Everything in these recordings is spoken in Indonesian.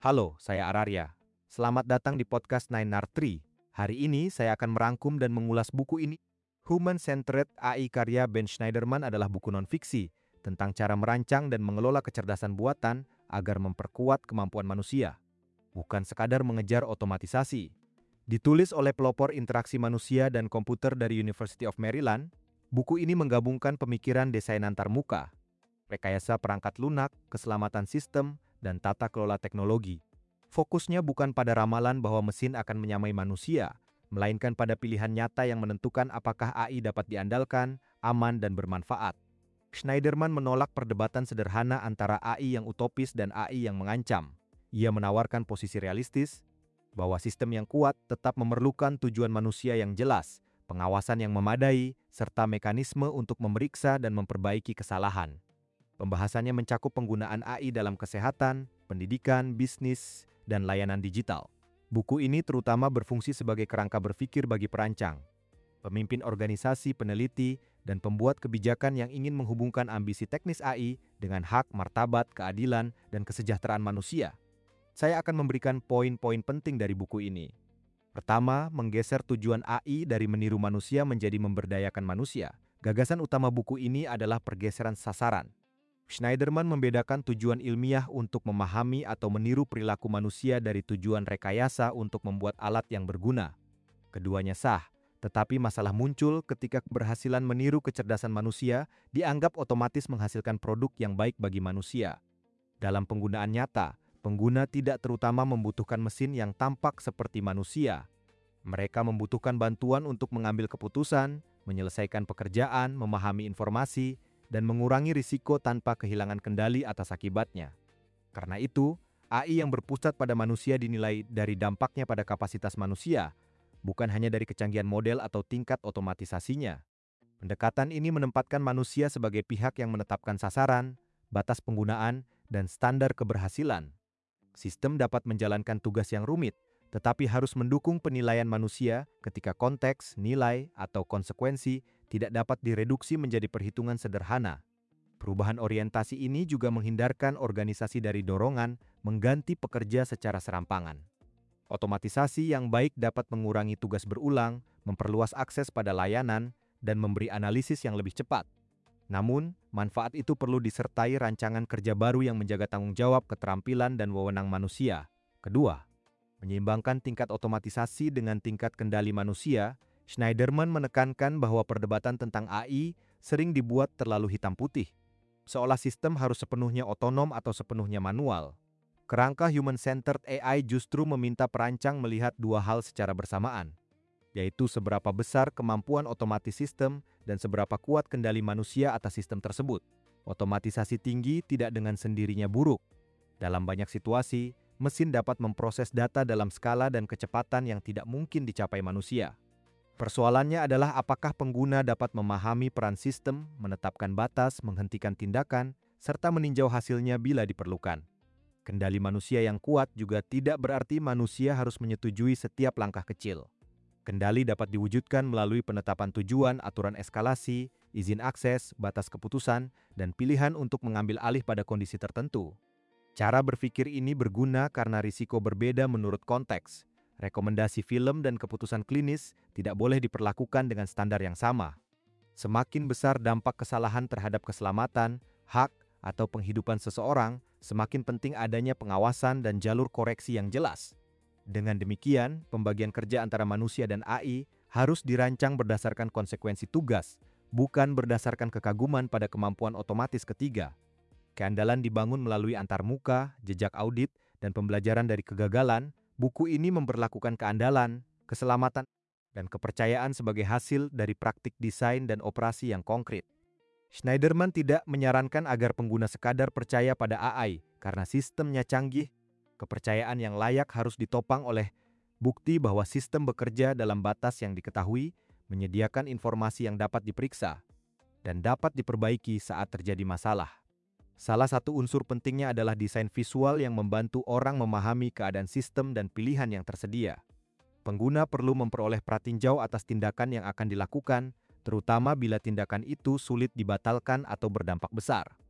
Halo, saya Ararya. Selamat datang di podcast 9R3. Hari ini saya akan merangkum dan mengulas buku ini. Human-Centered AI karya Ben Shneiderman adalah buku non-fiksi tentang cara merancang dan mengelola kecerdasan buatan agar memperkuat kemampuan manusia, bukan sekadar mengejar otomatisasi. Ditulis oleh pelopor interaksi manusia dan komputer dari University of Maryland, buku ini menggabungkan pemikiran desain antarmuka, rekayasa perangkat lunak, keselamatan sistem, dan tata kelola teknologi. Fokusnya bukan pada ramalan bahwa mesin akan menyamai manusia, melainkan pada pilihan nyata yang menentukan apakah AI dapat diandalkan, aman, dan bermanfaat. Schneiderman menolak perdebatan sederhana antara AI yang utopis dan AI yang mengancam. Ia menawarkan posisi realistis, bahwa sistem yang kuat tetap memerlukan tujuan manusia yang jelas, pengawasan yang memadai, serta mekanisme untuk memeriksa dan memperbaiki kesalahan. Pembahasannya mencakup penggunaan AI dalam kesehatan, pendidikan, bisnis, dan layanan digital. Buku ini terutama berfungsi sebagai kerangka berpikir bagi perancang, pemimpin organisasi, peneliti, dan pembuat kebijakan yang ingin menghubungkan ambisi teknis AI dengan hak, martabat, keadilan, dan kesejahteraan manusia. Saya akan memberikan poin-poin penting dari buku ini. Pertama, menggeser tujuan AI dari meniru manusia menjadi memberdayakan manusia. Gagasan utama buku ini adalah pergeseran sasaran. Schneiderman membedakan tujuan ilmiah untuk memahami atau meniru perilaku manusia dari tujuan rekayasa untuk membuat alat yang berguna. Keduanya sah, tetapi masalah muncul ketika keberhasilan meniru kecerdasan manusia dianggap otomatis menghasilkan produk yang baik bagi manusia. Dalam penggunaan nyata, pengguna tidak terutama membutuhkan mesin yang tampak seperti manusia. Mereka membutuhkan bantuan untuk mengambil keputusan, menyelesaikan pekerjaan, memahami informasi, dan mengurangi risiko tanpa kehilangan kendali atas akibatnya. Karena itu, AI yang berpusat pada manusia dinilai dari dampaknya pada kapasitas manusia, bukan hanya dari kecanggihan model atau tingkat otomatisasinya. Pendekatan ini menempatkan manusia sebagai pihak yang menetapkan sasaran, batas penggunaan, dan standar keberhasilan. Sistem dapat menjalankan tugas yang rumit, tetapi harus mendukung penilaian manusia ketika konteks, nilai, atau konsekuensi tidak dapat direduksi menjadi perhitungan sederhana. Perubahan orientasi ini juga menghindarkan organisasi dari dorongan mengganti pekerja secara serampangan. Otomatisasi yang baik dapat mengurangi tugas berulang, memperluas akses pada layanan, dan memberi analisis yang lebih cepat. Namun, manfaat itu perlu disertai rancangan kerja baru yang menjaga tanggung jawab, keterampilan, dan wewenang manusia. Kedua, menyeimbangkan tingkat otomatisasi dengan tingkat kendali manusia. Schneiderman menekankan bahwa perdebatan tentang AI sering dibuat terlalu hitam putih, seolah sistem harus sepenuhnya otonom atau sepenuhnya manual. Kerangka human-centered AI justru meminta perancang melihat dua hal secara bersamaan, yaitu seberapa besar kemampuan otomatis sistem dan seberapa kuat kendali manusia atas sistem tersebut. Otomatisasi tinggi tidak dengan sendirinya buruk. Dalam banyak situasi, mesin dapat memproses data dalam skala dan kecepatan yang tidak mungkin dicapai manusia. Persoalannya adalah apakah pengguna dapat memahami peran sistem, menetapkan batas, menghentikan tindakan, serta meninjau hasilnya bila diperlukan. Kendali manusia yang kuat juga tidak berarti manusia harus menyetujui setiap langkah kecil. Kendali dapat diwujudkan melalui penetapan tujuan, aturan eskalasi, izin akses, batas keputusan, dan pilihan untuk mengambil alih pada kondisi tertentu. Cara berpikir ini berguna karena risiko berbeda menurut konteks. Rekomendasi film dan keputusan klinis tidak boleh diperlakukan dengan standar yang sama. Semakin besar dampak kesalahan terhadap keselamatan, hak, atau penghidupan seseorang, semakin penting adanya pengawasan dan jalur koreksi yang jelas. Dengan demikian, pembagian kerja antara manusia dan AI harus dirancang berdasarkan konsekuensi tugas, bukan berdasarkan kekaguman pada kemampuan otomatis ketiga. Keandalan dibangun melalui antarmuka, jejak audit, dan pembelajaran dari kegagalan. Buku ini memperlakukan keandalan, keselamatan, dan kepercayaan sebagai hasil dari praktik desain dan operasi yang konkret. Schneiderman tidak menyarankan agar pengguna sekadar percaya pada AI karena sistemnya canggih. Kepercayaan yang layak harus ditopang oleh bukti bahwa sistem bekerja dalam batas yang diketahui, menyediakan informasi yang dapat diperiksa, dan dapat diperbaiki saat terjadi masalah. Salah satu unsur pentingnya adalah desain visual yang membantu orang memahami keadaan sistem dan pilihan yang tersedia. Pengguna perlu memperoleh pratinjau atas tindakan yang akan dilakukan, terutama bila tindakan itu sulit dibatalkan atau berdampak besar.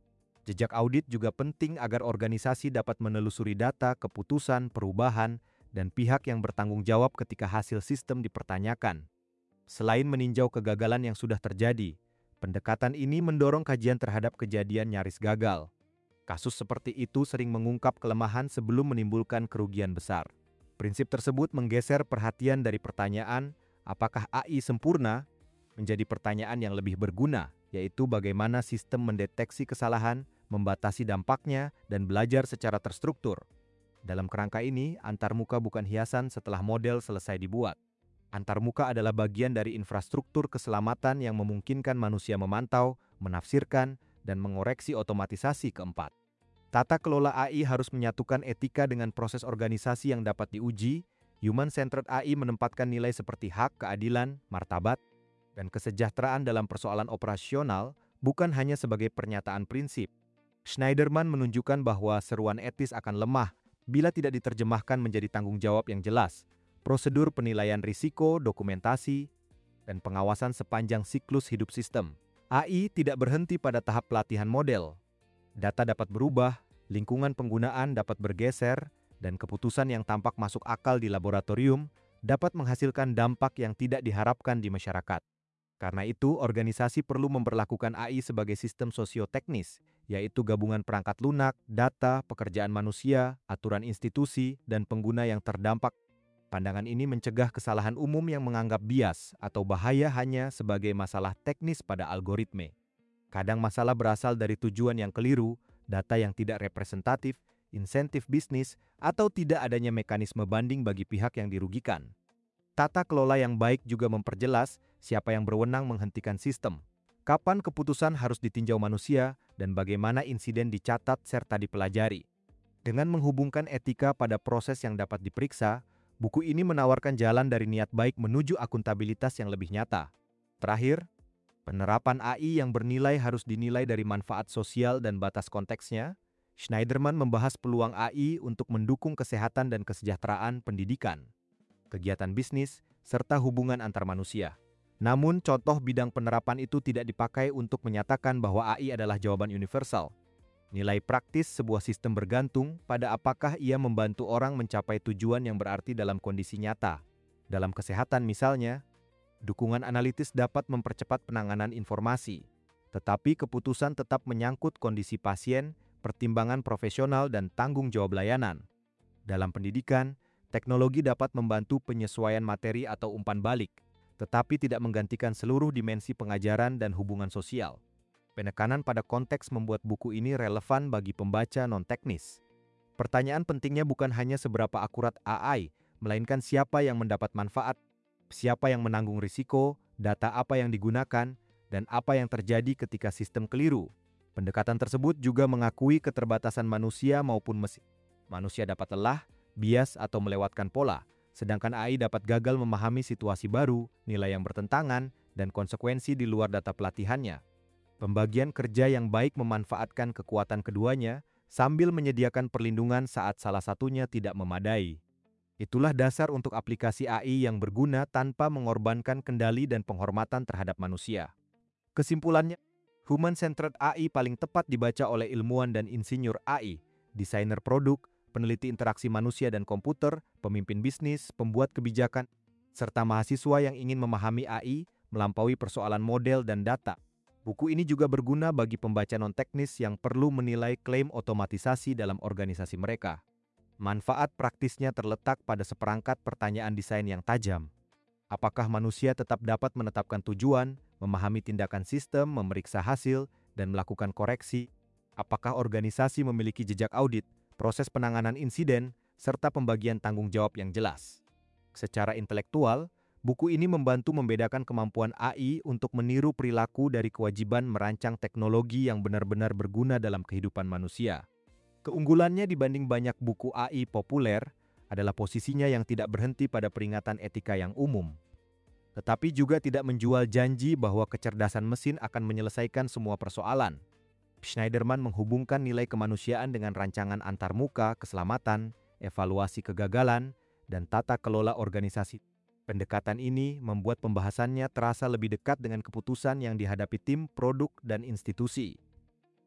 Jejak audit juga penting agar organisasi dapat menelusuri data, keputusan, perubahan, dan pihak yang bertanggung jawab ketika hasil sistem dipertanyakan. Selain meninjau kegagalan yang sudah terjadi, pendekatan ini mendorong kajian terhadap kejadian nyaris gagal. Kasus seperti itu sering mengungkap kelemahan sebelum menimbulkan kerugian besar. Prinsip tersebut menggeser perhatian dari pertanyaan, apakah AI sempurna, menjadi pertanyaan yang lebih berguna, yaitu bagaimana sistem mendeteksi kesalahan, membatasi dampaknya, dan belajar secara terstruktur. Dalam kerangka ini, antarmuka bukan hiasan setelah model selesai dibuat. Antarmuka adalah bagian dari infrastruktur keselamatan yang memungkinkan manusia memantau, menafsirkan, dan mengoreksi otomatisasi keempat. Tata kelola AI harus menyatukan etika dengan proses organisasi yang dapat diuji. Human-centered AI menempatkan nilai seperti hak, keadilan, martabat, dan kesejahteraan dalam persoalan operasional, bukan hanya sebagai pernyataan prinsip. Schneiderman menunjukkan bahwa seruan etis akan lemah bila tidak diterjemahkan menjadi tanggung jawab yang jelas. Prosedur penilaian risiko, dokumentasi, dan pengawasan sepanjang siklus hidup sistem. AI tidak berhenti pada tahap pelatihan model. Data dapat berubah, lingkungan penggunaan dapat bergeser, dan keputusan yang tampak masuk akal di laboratorium dapat menghasilkan dampak yang tidak diharapkan di masyarakat. Karena itu, organisasi perlu memperlakukan AI sebagai sistem sosioteknis, yaitu gabungan perangkat lunak, data, pekerjaan manusia, aturan institusi, dan pengguna yang terdampak. Pandangan ini mencegah kesalahan umum yang menganggap bias atau bahaya hanya sebagai masalah teknis pada algoritme. Kadang masalah berasal dari tujuan yang keliru, data yang tidak representatif, insentif bisnis, atau tidak adanya mekanisme banding bagi pihak yang dirugikan. Tata kelola yang baik juga memperjelas siapa yang berwenang menghentikan sistem, kapan keputusan harus ditinjau manusia, dan bagaimana insiden dicatat serta dipelajari. Dengan menghubungkan etika pada proses yang dapat diperiksa, buku ini menawarkan jalan dari niat baik menuju akuntabilitas yang lebih nyata. Terakhir, penerapan AI yang bernilai harus dinilai dari manfaat sosial dan batas konteksnya. Schneiderman membahas peluang AI untuk mendukung kesehatan dan kesejahteraan pendidikan, kegiatan bisnis, serta hubungan antar manusia. Namun, contoh bidang penerapan itu tidak dipakai untuk menyatakan bahwa AI adalah jawaban universal. Nilai praktis sebuah sistem bergantung pada apakah ia membantu orang mencapai tujuan yang berarti dalam kondisi nyata. Dalam kesehatan misalnya, dukungan analitis dapat mempercepat penanganan informasi, tetapi keputusan tetap menyangkut kondisi pasien, pertimbangan profesional, dan tanggung jawab layanan. Dalam pendidikan, teknologi dapat membantu penyesuaian materi atau umpan balik, tetapi tidak menggantikan seluruh dimensi pengajaran dan hubungan sosial. Penekanan pada konteks membuat buku ini relevan bagi pembaca non-teknis. Pertanyaan pentingnya bukan hanya seberapa akurat AI, melainkan siapa yang mendapat manfaat, siapa yang menanggung risiko, data apa yang digunakan, dan apa yang terjadi ketika sistem keliru. Pendekatan tersebut juga mengakui keterbatasan manusia maupun mesin. Manusia dapat lelah, bias, atau melewatkan pola, sedangkan AI dapat gagal memahami situasi baru, nilai yang bertentangan, dan konsekuensi di luar data pelatihannya. Pembagian kerja yang baik memanfaatkan kekuatan keduanya sambil menyediakan perlindungan saat salah satunya tidak memadai. Itulah dasar untuk aplikasi AI yang berguna tanpa mengorbankan kendali dan penghormatan terhadap manusia. Kesimpulannya, human-centered AI paling tepat dibaca oleh ilmuwan dan insinyur AI, desainer produk, peneliti interaksi manusia dan komputer, pemimpin bisnis, pembuat kebijakan, serta mahasiswa yang ingin memahami AI melampaui persoalan model dan data. Buku ini juga berguna bagi pembaca non-teknis yang perlu menilai klaim otomatisasi dalam organisasi mereka. Manfaat praktisnya terletak pada seperangkat pertanyaan desain yang tajam. Apakah manusia tetap dapat menetapkan tujuan, memahami tindakan sistem, memeriksa hasil, dan melakukan koreksi? Apakah organisasi memiliki jejak audit, proses penanganan insiden, serta pembagian tanggung jawab yang jelas? Secara intelektual, buku ini membantu membedakan kemampuan AI untuk meniru perilaku dari kewajiban merancang teknologi yang benar-benar berguna dalam kehidupan manusia. Keunggulannya dibanding banyak buku AI populer adalah posisinya yang tidak berhenti pada peringatan etika yang umum, tetapi juga tidak menjual janji bahwa kecerdasan mesin akan menyelesaikan semua persoalan. Schneiderman menghubungkan nilai kemanusiaan dengan rancangan antarmuka, keselamatan, evaluasi kegagalan, dan tata kelola organisasi. Pendekatan ini membuat pembahasannya terasa lebih dekat dengan keputusan yang dihadapi tim, produk, dan institusi.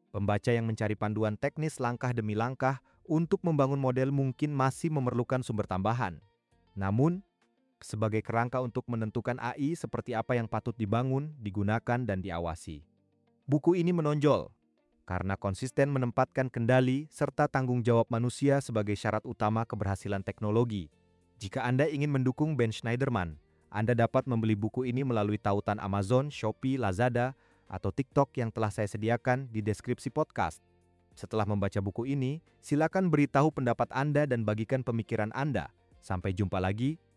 Pembaca yang mencari panduan teknis langkah demi langkah untuk membangun model mungkin masih memerlukan sumber tambahan. Namun, sebagai kerangka untuk menentukan AI seperti apa yang patut dibangun, digunakan, dan diawasi. Buku ini menonjol karena konsisten menempatkan kendali serta tanggung jawab manusia sebagai syarat utama keberhasilan teknologi. Jika Anda ingin mendukung Ben Shneiderman, Anda dapat membeli buku ini melalui tautan Amazon, Shopee, Lazada, atau TikTok yang telah saya sediakan di deskripsi podcast. Setelah membaca buku ini, silakan beritahu pendapat Anda dan bagikan pemikiran Anda. Sampai jumpa lagi